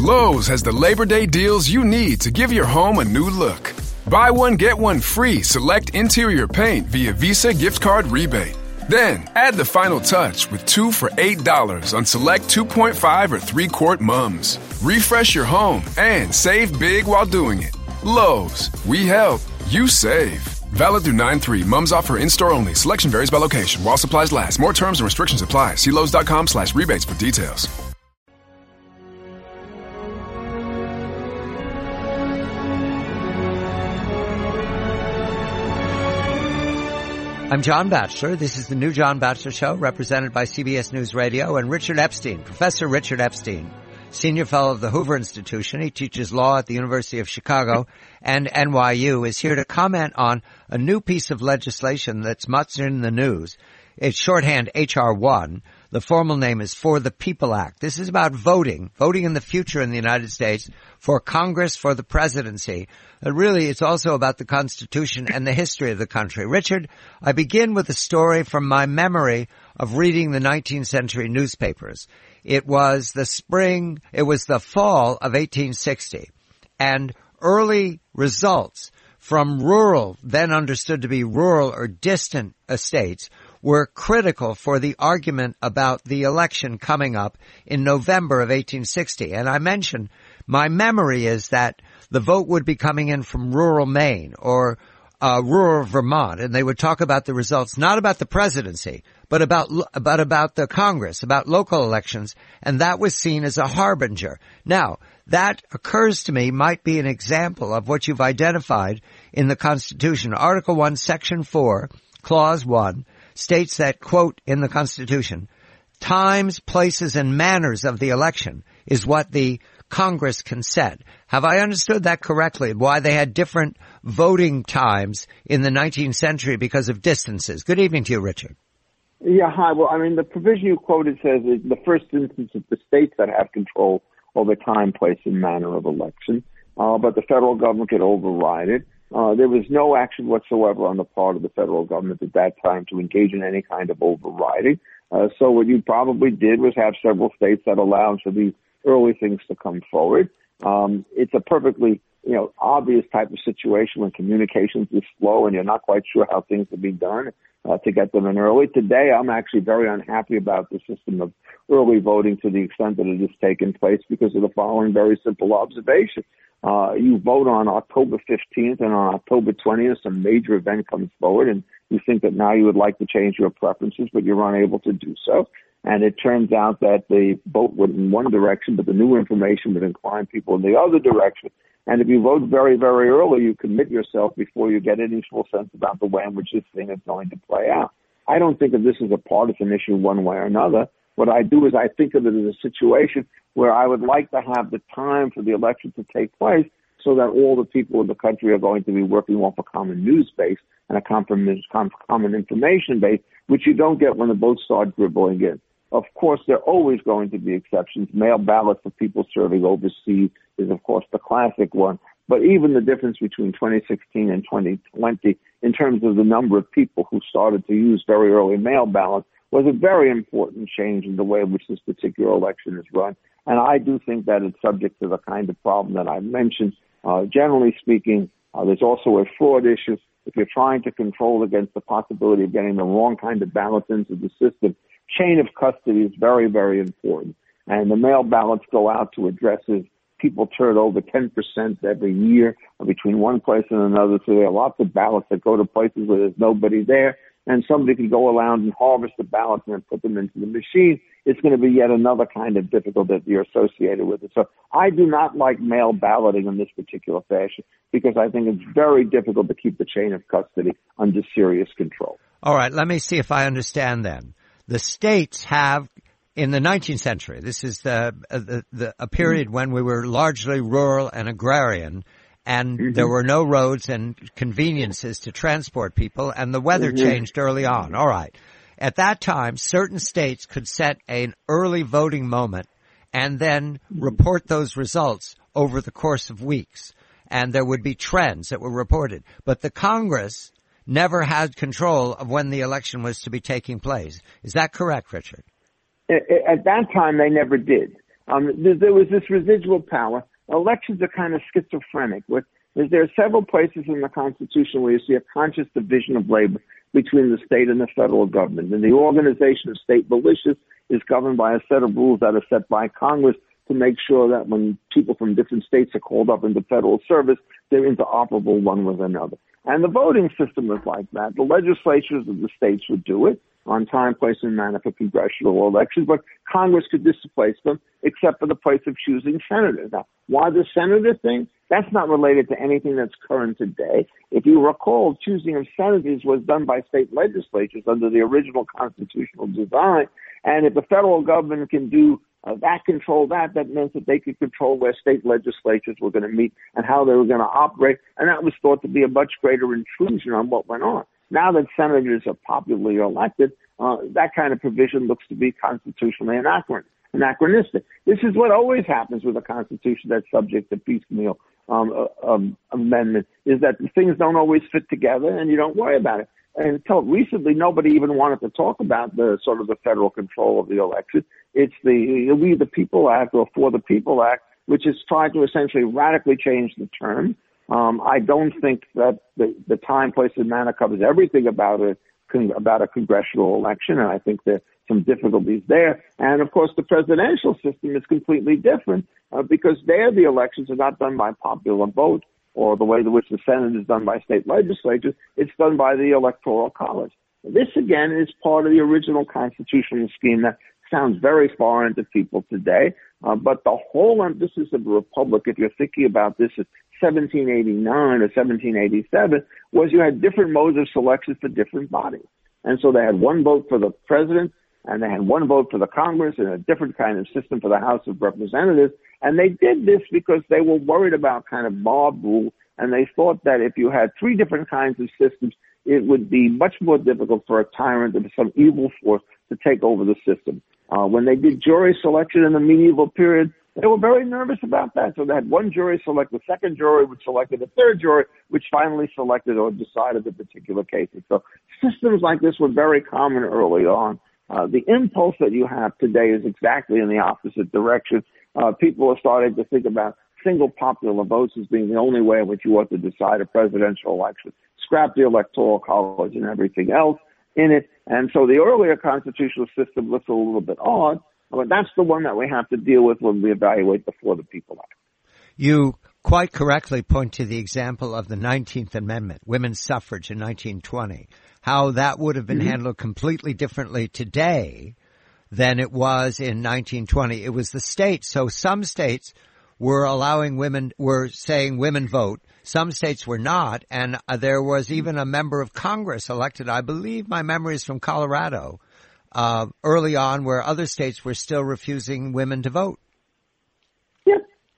Lowe's has the Labor Day deals you need to give your home a new look. Buy one, get one free select interior paint via Visa gift card rebate. Then, add the final touch with 2 for $8 on select 2.5 or 3-quart mums. Refresh your home and save big while doing it. Lowe's, we help, you save. Valid through 9/3. Mums offer in-store only. Selection varies by location. While supplies last. More terms and restrictions apply. See Lowes.com/rebates for details. I'm John Batchelor. This is the new John Batchelor Show, represented by CBS News Radio, and Richard Epstein, Professor Richard Epstein, Senior Fellow of the Hoover Institution. He teaches law at the University of Chicago and NYU, is here to comment on a new piece of legislation that's much in the news. It's shorthand H.R. 1. The formal name is For the People Act. This is about voting in the future in the United States for Congress, for the presidency. Really, it's also about the Constitution and the history of the country. Richard, I begin with a story from my memory of reading the 19th century newspapers. It was the fall of 1860, and early results from rural, then understood to be rural or distant estates, were critical for the argument about the election coming up in November of 1860. And I mentioned my memory is that the vote would be coming in from rural Maine or rural Vermont, and they would talk about the results, not about the presidency, but about the Congress, about local elections, and that was seen as a harbinger. Now, that occurs to me might be an example of what you've identified in the Constitution. Article 1, Section 4, Clause 1, states that, quote, in the Constitution, times, places, and manners of the election is what the Congress can set. Have I understood that correctly? Why they had different voting times in the 19th century because of distances? Good evening to you, Richard. Yeah, hi. Well, I mean, the provision you quoted says in the first instance it's the states that have control over time, place, and manner of election, but the federal government could override it. There was no action whatsoever on the part of the federal government at that time to engage in any kind of overriding. So what you probably did was have several states that allowed for these early things to come forward. It's a perfectly, obvious type of situation when communications is slow and you're not quite sure how things will be done to get them in early. Today, I'm actually very unhappy about the system of early voting to the extent that it has taken place because of the following very simple observation. You vote on October 15th and on October 20th, some major event comes forward and you think that now you would like to change your preferences, but you're unable to do so. And it turns out that the vote went in one direction, but the new information would incline people in the other direction. And if you vote very, very early, you commit yourself before you get any full sense about the way in which this thing is going to play out. I don't think of this as a partisan issue one way or another. What I do is I think of it as a situation where I would like to have the time for the election to take place so that all the people in the country are going to be working off a common news base and a common information base, which you don't get when the votes start dribbling in. Of course, there are always going to be exceptions. Mail ballots for people serving overseas is, of course, the classic one. But even the difference between 2016 and 2020 in terms of the number of people who started to use very early mail ballots was a very important change in the way in which this particular election is run. And I do think that it's subject to the kind of problem that I mentioned. Generally speaking, there's also a fraud issue. If you're trying to control against the possibility of getting the wrong kind of ballots into the system, chain of custody is very, very important. And the mail ballots go out to addresses. People turn over 10% every year between one place and another. So there are lots of ballots that go to places where there's nobody there. And somebody can go around and harvest the ballots and then put them into the machine. It's going to be yet another kind of difficulty that you're associated with it. So I do not like mail balloting in this particular fashion because I think it's very difficult to keep the chain of custody under serious control. All right, let me see if I understand then. The states have, in the 19th century, this is a period when we were largely rural and agrarian, and there were no roads and conveniences to transport people, and the weather changed early on. All right. At that time, certain states could set an early voting moment and then report those results over the course of weeks, and there would be trends that were reported. But the Congress never had control of when the election was to be taking place. Is that correct, Richard? At that time, they never did. There was this residual power. Elections are kind of schizophrenic. There are several places in the Constitution where you see a conscious division of labor between the state and the federal government. And the organization of state militias is governed by a set of rules that are set by Congress to make sure that when people from different states are called up into federal service, they're interoperable one with another. And the voting system was like that. The legislatures of the states would do it on time, place, and manner for congressional elections, but Congress could displace them except for the place of choosing senators. Now, why the senator thing? That's not related to anything that's current today. If you recall, choosing of senators was done by state legislatures under the original constitutional design, and if the federal government can do control that meant that they could control where state legislatures were going to meet and how they were going to operate, and that was thought to be a much greater intrusion on what went on. Now that senators are popularly elected, that kind of provision looks to be constitutionally anachronistic. This is what always happens with a constitution that's subject to piecemeal amendment, is that things don't always fit together and you don't worry about it. And until recently, nobody even wanted to talk about the federal control of the election. It's the We the People Act or For the People Act, which has tried to essentially radically change the term. I don't think that the time, place, and manner covers everything about a congressional election, and I think there's some difficulties there. And, of course, the presidential system is completely different because there the elections are not done by popular vote or the way in which the Senate is done by state legislatures. It's done by the Electoral College. This, again, is part of the original constitutional scheme that sounds very foreign to people today. But the whole emphasis of the republic, if you're thinking about this as 1789 or 1787, was you had different modes of selection for different bodies. And so they had one vote for the president, and they had one vote for the Congress, and a different kind of system for the House of Representatives. And they did this because they were worried about kind of mob rule, and they thought that if you had three different kinds of systems, it would be much more difficult for a tyrant or some evil force to take over the system. When they did jury selection in the medieval period, they were very nervous about that. So they had one jury select the second jury, which selected the third jury, which finally selected or decided the particular cases. So systems like this were very common early on. The impulse that you have today is exactly in the opposite direction. People are starting to think about single popular votes as being the only way in which you ought to decide a presidential election. Scrap the Electoral College and everything else in it. And so the earlier constitutional system looks a little bit odd, but that's the one that we have to deal with when we evaluate the For the People Act. You quite correctly point to the example of the 19th Amendment, women's suffrage in 1920, how that would have been handled completely differently today than it was in 1920. It was the states. So some states were saying women vote. Some states were not. And there was even a member of Congress elected, I believe my memory is from Colorado, early on, where other states were still refusing women to vote. Yeah.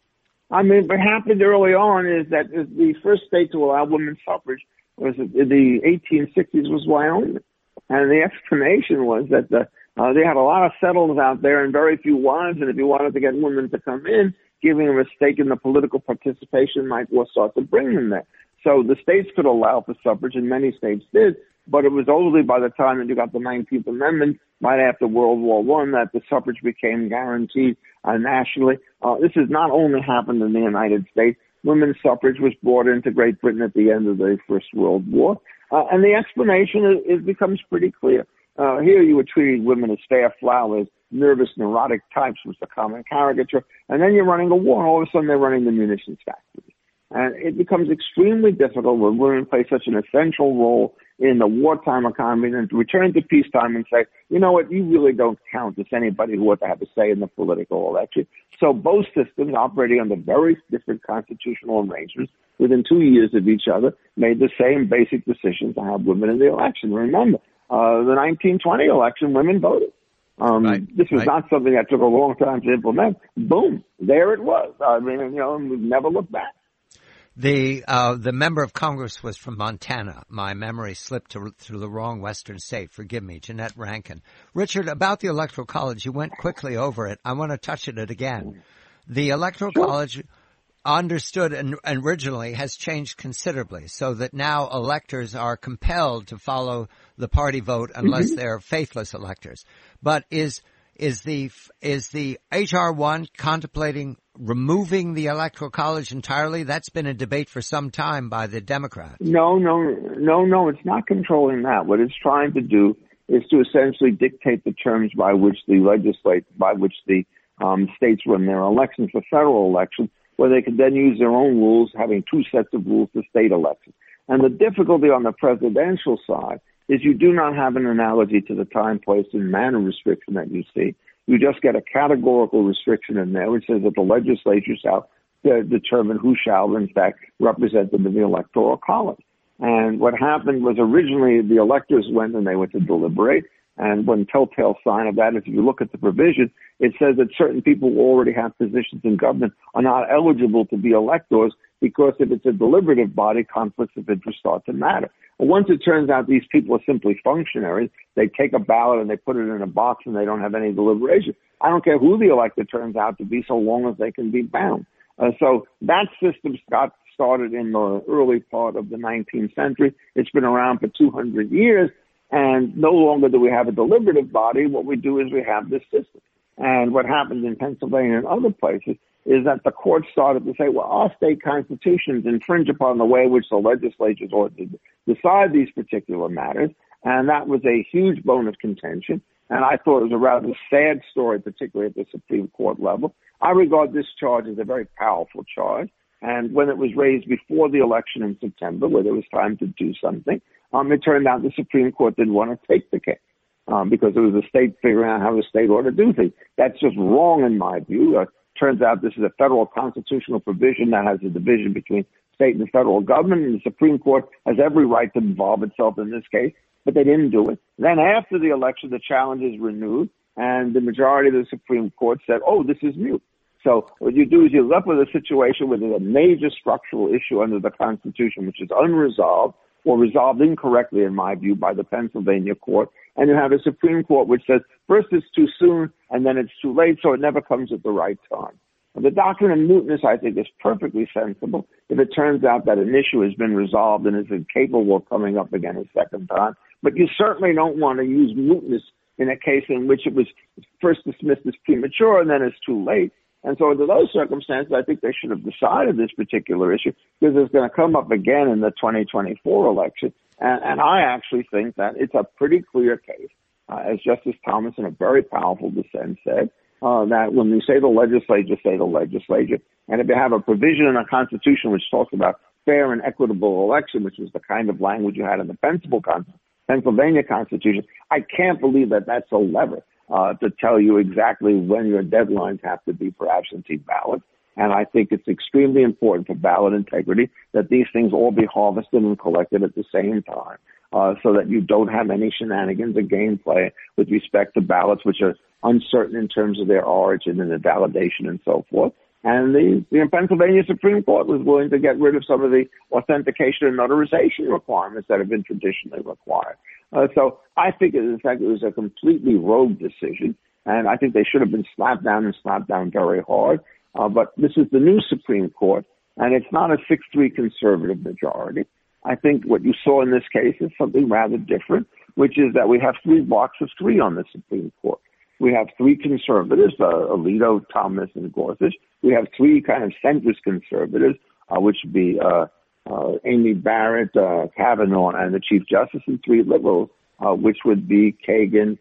I mean, what happened early on is that the first state to allow women's suffrage was in the 1860s was Wyoming. And the explanation was that they had a lot of settlers out there and very few wives, and if you wanted to get women to come in, giving them a stake in the political participation might start to bring them there. So the states could allow for suffrage, and many states did, but it was only by the time that you got the 19th Amendment, right after World War I, that the suffrage became guaranteed nationally. This has not only happened in the United States. Women's suffrage was brought into Great Britain at the end of the First World War. And the explanation becomes pretty clear. Here you were treating women as fair flowers, nervous, neurotic types was the common caricature. And then you're running a war, and all of a sudden they're running the munitions factory. And it becomes extremely difficult when women play such an essential role in the wartime economy and to return to peacetime and say, you know what, you really don't count as anybody who ought to have a say in the political election. So both systems, operating under very different constitutional arrangements, within 2 years of each other, made the same basic decision to have women in the election. Remember, the 1920 election, women voted. This was not something that took a long time to implement. Boom, there it was. I mean, we've never looked back. The member of Congress was from Montana. My memory slipped through the wrong western state. Forgive me, Jeanette Rankin. Richard, about the Electoral College, you went quickly over it. I want to touch on it again. The Electoral College, understood and originally, has changed considerably, so that now electors are compelled to follow the party vote unless they're faithless electors. But is Is the HR1 contemplating removing the Electoral College entirely? That's been a debate for some time by the Democrats. No, it's not controlling that. What it's trying to do is to essentially dictate the terms by which the states run their elections for federal elections, where they can then use their own rules, having two sets of rules for state elections. And the difficulty on the presidential side is you do not have an analogy to the time, place, and manner restriction that you see. You just get a categorical restriction in there which says that the legislature shall determine who shall, in fact, represent them in the Electoral College. And what happened was originally the electors went and they went to deliberate. And one telltale sign of that is if you look at the provision, it says that certain people who already have positions in government are not eligible to be electors because if it's a deliberative body, conflicts of interest start to matter. And once it turns out these people are simply functionaries, they take a ballot and they put it in a box and they don't have any deliberation. I don't care who the elector turns out to be so long as they can be bound. So that system got started in the early part of the 19th century. It's been around for 200 years. And no longer do we have a deliberative body. What we do is we have this system. And what happened in Pennsylvania and other places is that the courts started to say, well, our state constitutions infringe upon the way in which the legislatures ought to decide these particular matters. And that was a huge bone of contention. And I thought it was a rather sad story, particularly at the Supreme Court level. I regard this charge as a very powerful charge. And when it was raised before the election in September, where there was time to do something, it turned out the Supreme Court didn't want to take the case because it was the state figuring out how the state ought to do things. That's just wrong in my view. Turns out this is a federal constitutional provision that has a division between state and federal government, and the Supreme Court has every right to involve itself in this case, but they didn't do it. Then after the election, the challenge is renewed, and the majority of the Supreme Court said, oh, this is moot. So what you do is you're left with a situation where there's a major structural issue under the Constitution, which is unresolved or resolved incorrectly, in my view, by the Pennsylvania court. And you have a Supreme Court which says, first it's too soon and then it's too late, so it never comes at the right time. And the doctrine of mootness, I think, is perfectly sensible if it turns out that an issue has been resolved and is incapable of coming up again a second time. But you certainly don't want to use mootness in a case in which it was first dismissed as premature and then it's too late. And so under those circumstances, I think they should have decided this particular issue because it's going to come up again in the 2024 election. And I actually think that it's a pretty clear case, as Justice Thomas in a very powerful dissent said, that when you say the legislature, say the legislature. And if you have a provision in the Constitution which talks about fair and equitable election, which is the kind of language you had in the Pennsylvania Constitution, I can't believe that that's a lever to tell you exactly when your deadlines have to be for absentee ballots. And I think it's extremely important for ballot integrity that these things all be harvested and collected at the same time so that you don't have any shenanigans or gameplay with respect to ballots which are uncertain in terms of their origin and their validation and so forth. And the Pennsylvania Supreme Court was willing to get rid of some of the authentication and notarization requirements that have been traditionally required. So I think it was a completely rogue decision, and I think they should have been slapped down and slapped down very hard. But this is the new Supreme Court, and it's not a 6-3 conservative majority. I think what you saw in this case is something rather different, which is that we have 3 blocks of 3 on the Supreme Court. We have 3 conservatives, Alito, Thomas, and Gorsuch. We have 3 kind of centrist conservatives, which would be Amy Barrett, Kavanaugh, and the Chief Justice, and 3 liberals, which would be Kagan,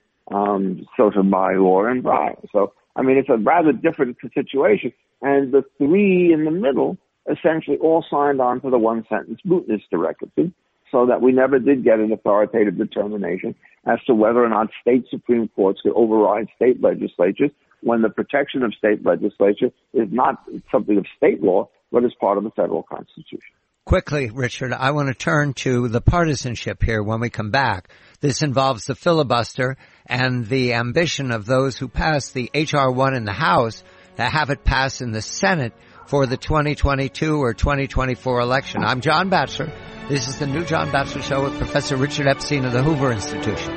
Sotomayor, and Breyer. So, I mean, it's a rather different situation. And the 3 in the middle essentially all signed on to the one-sentence mootness directive, so that we never did get an authoritative determination as to whether or not state Supreme Courts could override state legislatures when the protection of state legislature is not something of state law, but is part of the federal Constitution. Quickly, Richard, I want to turn to the partisanship here when we come back. This involves the filibuster and the ambition of those who passed the HR1 in the House to have it pass in the Senate for the 2022 or 2024 election. I'm John Batchelor. This is the new John Batchelor Show with Professor Richard Epstein of the Hoover Institution.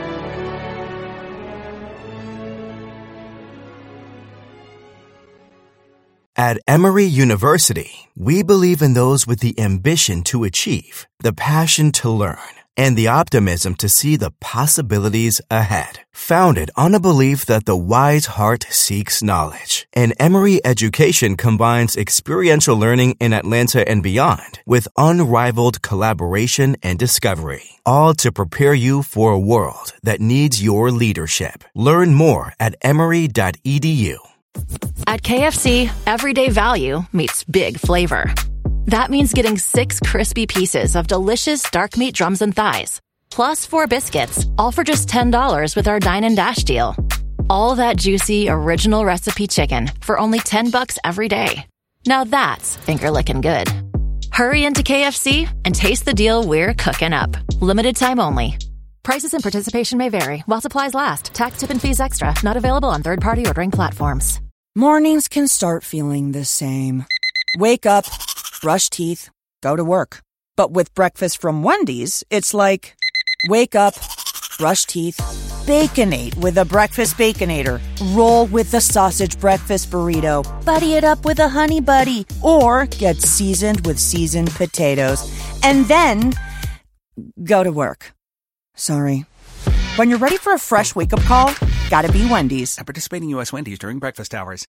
At Emory University, we believe in those with the ambition to achieve, the passion to learn, and the optimism to see the possibilities ahead. Founded on a belief that the wise heart seeks knowledge, and Emory Education combines experiential learning in Atlanta and beyond with unrivaled collaboration and discovery, all to prepare you for a world that needs your leadership. Learn more at emory.edu. At KFC, everyday value meets big flavor. That means getting 6 crispy pieces of delicious dark meat drums and thighs, plus 4 biscuits, all for just $10 with our Dine and Dash deal. All that juicy, original recipe chicken for only $10 every day. Now that's finger-licking good. Hurry into KFC and taste the deal we're cooking up. Limited time only. Prices and participation may vary while supplies last. Tax, tip, and fees extra. Not available on third-party ordering platforms. Mornings can start feeling the same. Wake up, brush teeth, go to work. But with breakfast from Wendy's, it's like, wake up, brush teeth, Baconate with a breakfast Baconator. Roll with the sausage breakfast burrito. Buddy it up with a honey buddy. Or get seasoned with seasoned potatoes. And then go to work. Sorry. When you're ready for a fresh wake-up call, gotta be Wendy's. At participating U.S. Wendy's during breakfast hours.